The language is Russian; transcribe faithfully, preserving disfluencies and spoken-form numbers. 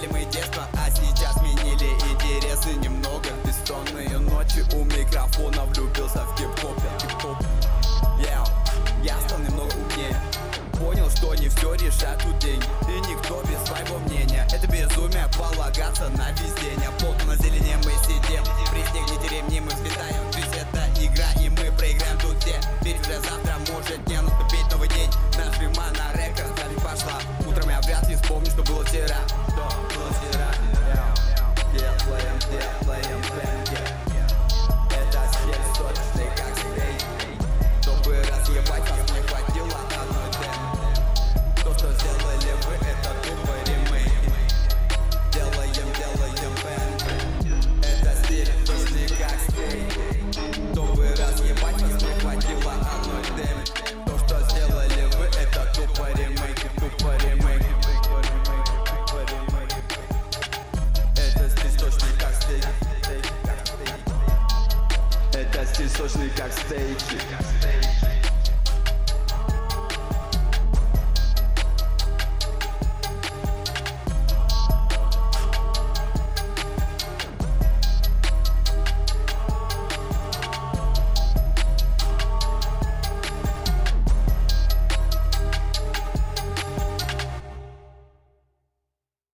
украли мои детства, а сейчас сменили интересы немного. Бессонные ночи у микрофона, влюбился в хип-хоп. Хип-хоп, yeah. Я стал немного умнее, понял, что не все решают деньги, и никто без своего мнения. Это безумие полагаться на везение. Плотно на зелене мы сидим, при снеге ремни мы взлетаем. Ведь это игра, и мы проиграем тут все. Ведь уже завтра может не наступить новый день. Нажима на рекорд, далее пошла. Утром я вряд ли вспомню, что было вчера. Что было вчера? Делаем, делаем, делаем. Это стиль сочный, как стейк. Чтобы разъебать вас, не хватило одной темы. То, что сделали вы, это тупо ремейк. Делаем, делаем бэнд. Это стиль сочный, как стейк. Чтобы разъебать вас, не хватило одной темы. То, что сделали вы, это тупо ремейк. Тупо ремейк. Это стиль сочный, как стейк. Это стиль сочный, как стейки.